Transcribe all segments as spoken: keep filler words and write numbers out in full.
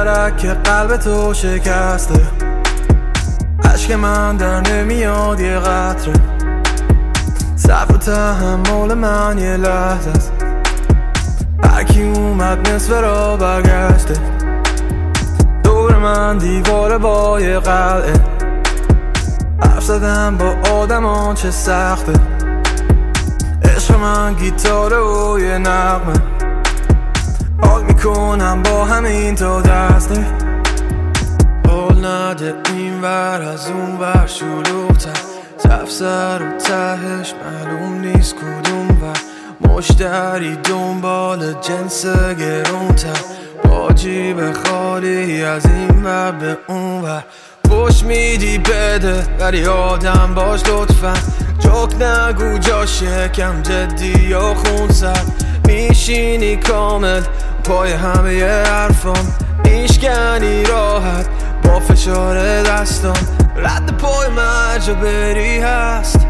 درک که قلب تو شکسته، عشق من در نمیاد یه قطره، صبر و تحمل من یه لحظه است، هرکی اومد نصف را برگشته، دور من دیواره با یه قلعه، حرف زدم با آدمان چه سخته، عشق من گیتاره و یه نغمه، حال میکنم با همین تا دسته، حال نده این ور از اون ور شلوغ‌تر، تفسر و تهش معلوم نیست کدوم ور، مشتری دنبال جنس گرونتر، با جیب خالی از این ور به اون ور، پشت میدی بده ولی آدم باش لطفا، جوک نگو جا شکم جدی یا خونسر، میشینی کامل پای همه ی حرفام، میشکنی راحت با فشار دستام، رد پای مرجا بری هست،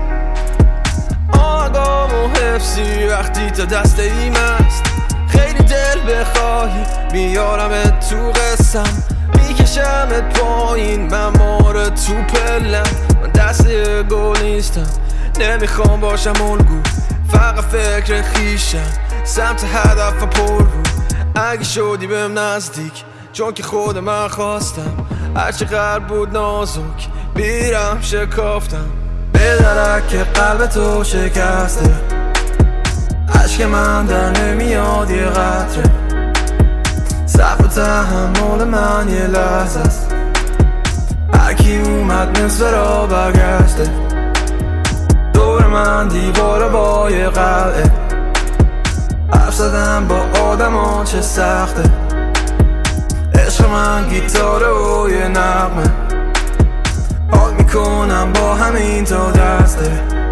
آقام و حفظی وقتی تا دست ایم است، خیلی دل بخواهی میارم تو قسم، میکشمت پایین من ماره تو پلم، من دست گل نیستم نمیخوام باشم الگو، فقط فکر خیشم سمت هدف پر رو، اگه شدی بهم نزدیک چون که خود من خواستم، هرچی قلب بود نازک بیرم شکافتم، به درک که قلب تو شکسته، عشق من در نمیاد یه قطره، صبر و تحمل من یه لحظه است، هرکی اومد نصف را برگشته، دور من دیواره با یه قلعه، حرف زدم با آدمان چه سخته، عشق من گیتاره و یه نغمه، حال میکنم با همین تا دسته.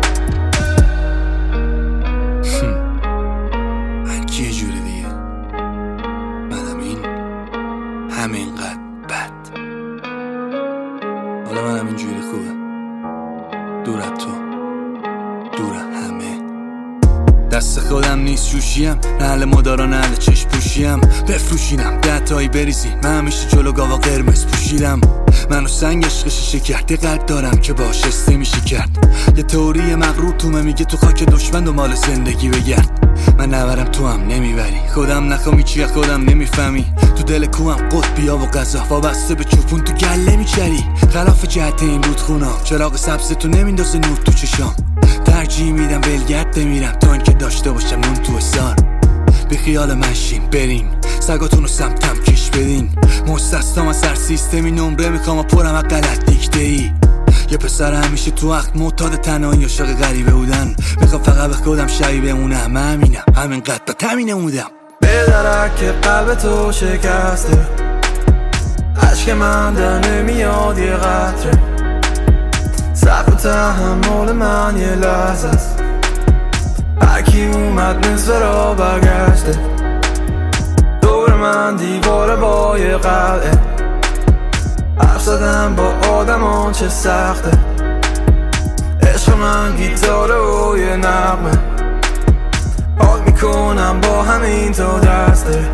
من کی جوری دیگه منم این همینقدر بد، حالا منم این جوری خوبه، دور از تو دور همه، دست خودم نیست شوشیم، نه اهل مدارا نه اهل چشم پوشیم، بفروشینم ده تایی بریزی من همیشه جلو گاوا قرمز پوشیدم، منو سنگ عشق شیشه کرد، یه قلب دارم که باش استه میشه کرد، یه تئوری مغرور تومه میگه تو خاک دشمن دنبال زندگی بگرد، من نبرم تو هم نمیبری، خودم نخوامی چیه خودم نمیفهمی، تو دل کوهم قطبیا و غذا وابسته به چوپون تو گله میچری، خلاف جهت این رودخونا چراغ سبز تو نمیندازه نور تو چشام، ترجیح میدم ولگرد بمیرم تا اینکه داشته باشم نون تو حسار، بی خیال من شین برین سگاتونو سمتم کش بدین، مستستام از سر سیستمی نمره میخوام پرم از غلط دیکته ای، یه پسر همیشه تو وقت معتاد تنهایی عاشق غریبه بودن، میخوام فقط به خودم شبیه بمونم، همینم همینقدر با تمینه بودم، به درک که قلب تو شکسته، عشق من در نمیاد یه قطره، صبر و تحمل من یه لحظه است، هرکی اومد نصف را برگشته، دور من دیواره با یه قلعه، حرف زدم با آدمان چه سخته، عشق من گیتاره و یه نغمه، حال میکنم با همین تا دسته،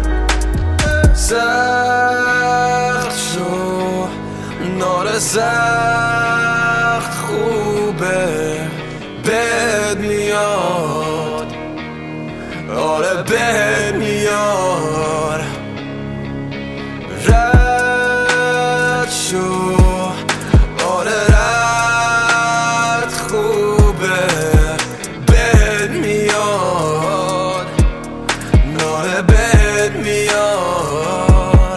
سخت شو نار سخت خوبه بد میاد، آره بد میاد، رد شو آره رد خوبه بد میاد، آره بد میاد،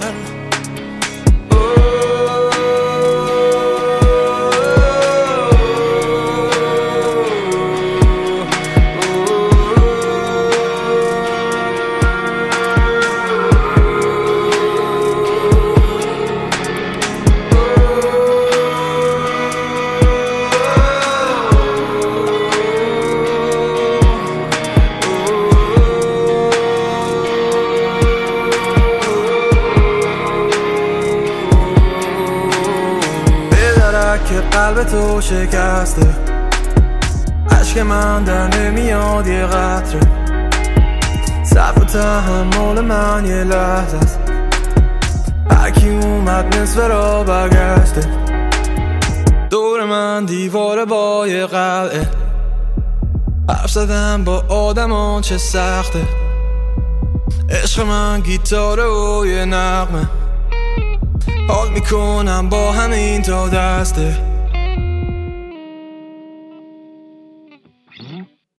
که قلب تو شکسته، عشق من در نمیاد یه قطره، صبر و تحمل من یه لحظه است، هرکی یکی اومد نصف را برگشته. دور من دیواره با یه قلعه، حرف زدم با آدم چه سخته. عشق من گیتاره و یه نغمه، حال میکنم با همین تا دسته.